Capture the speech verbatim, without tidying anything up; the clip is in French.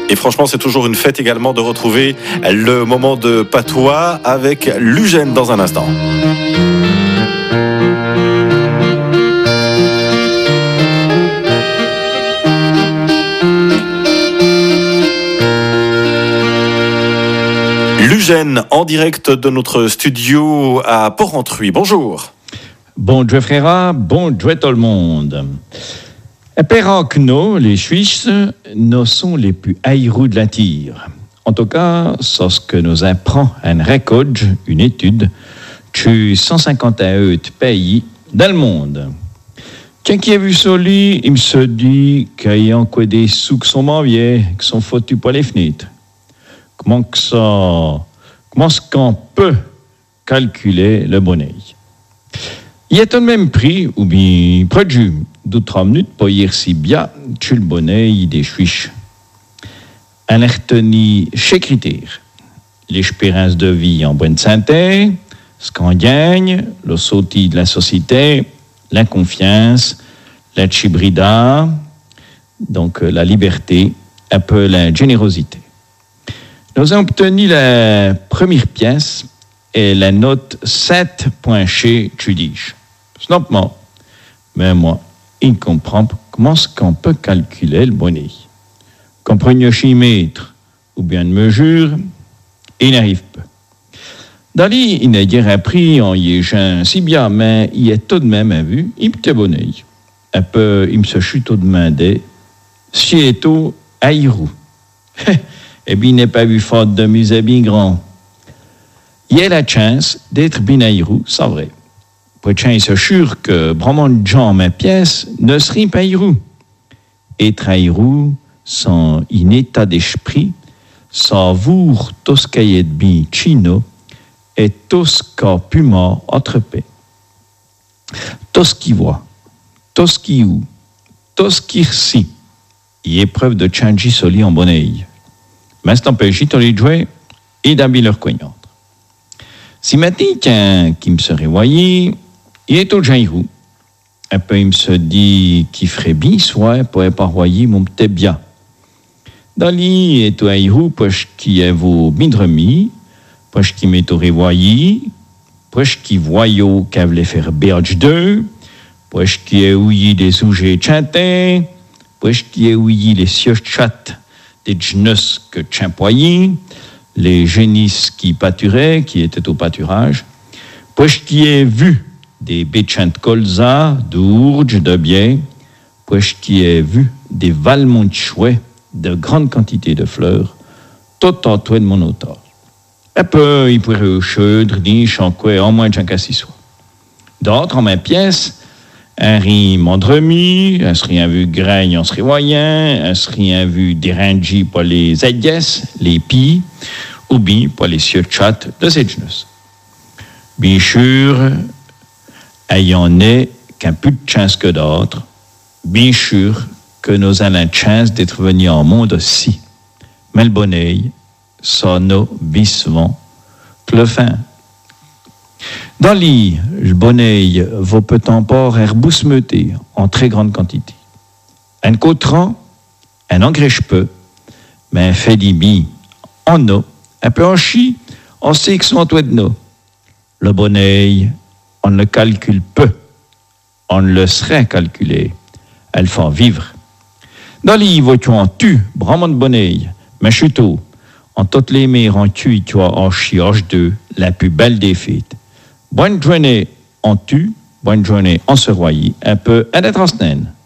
Et franchement, c'est toujours une fête également de retrouver le moment de patois avec Lugène dans un instant. Lugène, en direct de notre studio à Porrentruy. Bonjour. Bonjour frère, bonjour tout le monde. Espérons que nous, les Suisses, nous sommes les plus haïrous de la tire. En tout cas, c'est ce que nous apprend un record, une étude, sur cent cinquante et un pays dans le monde. Tiens, qui a vu ça, lui, il me se dit qu'il y a encore des sous qui sont mauvais, qui sont foutus par les fenêtres. Comment que ça, comment est-ce qu'on peut calculer le bonnet? Il est au même prix, ou bien produit, d'autres minutes pour y si bien tu le bonnet des Suisses. Un retenu chez critères. L'espérance de vie en bonne santé, ce qu'on gagne, le sautis de la société, la confiance, la chibrida, donc la liberté, un peu la générosité. Nous avons obtenu la première pièce et la note sept point chez Tudige. Snopement. Mais moi, il comprend comment est-ce qu'on peut calculer le bonnet. Qu'on prenne un chimètre ou bien une mesure, il n'arrive pas. Dali, il n'a guère appris en y est si bien, mais il est tout de même à vue, il peut bonnet. Un peu, il me se chute au demandé, si est au aïrou. Et bien, il n'est pas vu faute de musée bien grand. Il a la chance d'être bien aïrou, c'est vrai. Pour être sûr que vraiment de gens, ma pièce, ne seraient pas aïrou. Être aïrou, sans un état d'esprit, savoure tout ce qui est bien chino et tout ce qu'a pu mort entrepé. Tout ce qui voit, tout ce qui ou, tout ce qui reçit, il est preuve de changer soli en bonnet. Mais c'est un peu chiton les jouer et d'habiller leur coignante. Si maintenant, qu'un qui me serait voyé, il est au jairou. Un peu, il me se dit qu'il ferait bien, soit pour pas voyer mon petit bien. Dans l'île, est au jairou, parce qu'il est vos bindremis, parce qu'il m'est au revoyé, parce qu'il voyait qu'il voulait faire berge d'eux, parce qu'il est ouillé des sujets chantés, parce qu'il est ouillé les cieux chat des genus que chimpoyer, les génisses qui pâturaient, qui étaient au pâturage, puis qui est vu des béchants de colza, d'ourge, de biais, puis qui est vu des valmons de chouets, de grandes quantités de fleurs, tout en toi de mon auteur. Un peu, il pourrait au cheudre, niche, en quoi, en moins de cinq à six soirs. D'autres, en ma pièce, un riz mandremi, un serait un vu gragne en serait moyen, un serait un vu dérangi pour les aïes, les pies, ou bien pour les cieux chats de ces genus. Bien sûr, ayant né qu'un plus de chance que d'autres, bien sûr que nous avons la chance d'être venus en monde aussi. Mais le bonnet, ça nous bien souvent que le fin. Dans l'île, le bonnet vaut peut-on pas herbousmeter en très grande quantité. Un cotran, un engrèche peu, mais un fait d'imi en eau, un peu en chi, on sait que sont toi de nous. Le bonnet, on le calcule peu, on le serait calculé, elles font vivre. Dans l'île, vois-tu en tu, vraiment de bonnet, mais chuteau, en toutes les mers en tu, tu as en chi, en deux, la plus belle des fêtes. Bonne journée en tu, bonne journée en se royer, un peu à la transnaine.